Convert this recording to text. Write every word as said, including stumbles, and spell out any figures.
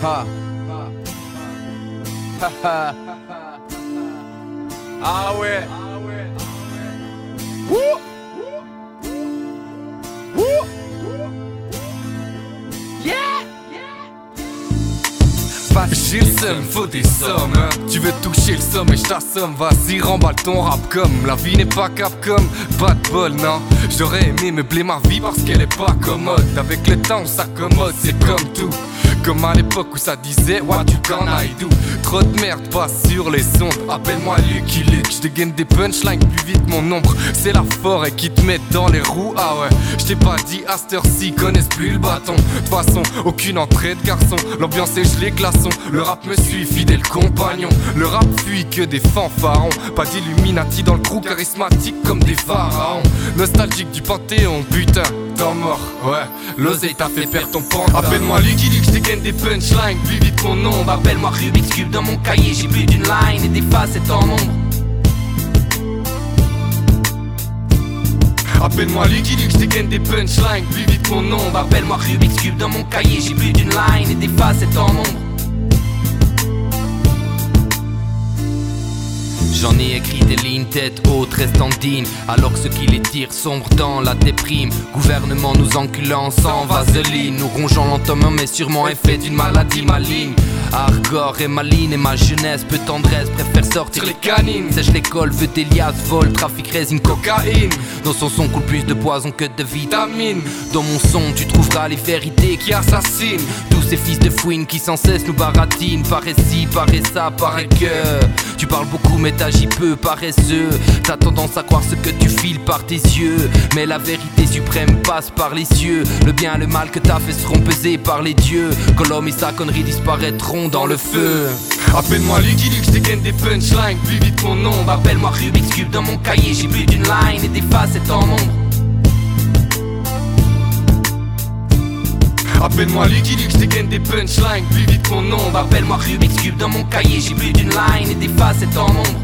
Ha. Ah ouais. Wouh. Wouh. Yeah. J'ai le seum, faut des sommes hein. Tu veux toucher le somme et j't'assomme. Vas-y remballe ton rap comme la vie n'est pas Capcom. Pas de bol non. J'aurais aimé meubler ma vie parce qu'elle est pas commode. Avec le temps on s'accommode, c'est comme tout. Comme à l'époque où ça disait what you can I do. Trop de merde passe sur les sons. Appelle-moi Lucky Luke. J'dégaine des punchlines plus vite mon ombre. C'est la forêt qui te met dans les roues. Ah ouais, j't'ai pas dit à cette heure-ci connaissent plus le bâton. De façon, aucune entrée de garçon. L'ambiance est gelée glaçon. Le rap me suit, fidèle compagnon. Le rap fuit que des fanfarons. Pas d'illuminati dans le crew, charismatique comme des pharaons. Nostalgique du panthéon, putain, temps mort. Ouais, l'oseille t'a fait perdre ton pantalon. Appelle-moi Lucky Luke, j'dégaine des punchlines plus vite mon nom. Appelle-moi Rubik's Cube, dans mon cahier j'ai plus d'une line et des facettes en nombre. Appelle-moi Lucky Luke, j'dégaine des punchlines plus vite mon nom. Appelle-moi Rubik's Cube, dans mon cahier j'ai plus d'une line et des facettes en nombre. J'en ai écrit des lignes tête haute restant digne. Alors que ceux qui les tirent sombrent dans la déprime. Gouvernement nous enculant sans vaseline. Nous rongeons lentement mais sûrement effet d'une maladie maligne. Hardcore et maline et ma jeunesse, peu tendresse, préfère sortir les canines. Sèche l'école, veut d'Elias, vol, trafic, résine, cocaïne. Dans son son coule plus de poison que de vitamines. Dans mon son tu trouveras les vérités qui assassinent. Tous ces fils de fouine qui sans cesse nous baratinent. Paraît ci, paraît ça, paraît que tu parles beaucoup mais t'agis peu, paresseux. T'as tendance à croire ce que tu files par tes yeux. Mais la vérité suprême passe par les cieux. Le bien et le mal que t'as fait seront pesés par les dieux. Quand l'homme et sa connerie disparaîtront dans le feu. Appelle-moi Lucky Luke, j'dégaine des punchlines plus vite mon nom. Appelle-moi Rubik's Cube, dans mon cahier j'ai plus d'une line et des facettes en nombre. Appelle-moi Lucky Luke, j'dégaine des punchlines plus vite mon nom. Appelle-moi Rubik's Cube, dans mon cahier j'ai plus d'une line et des facettes en nombre.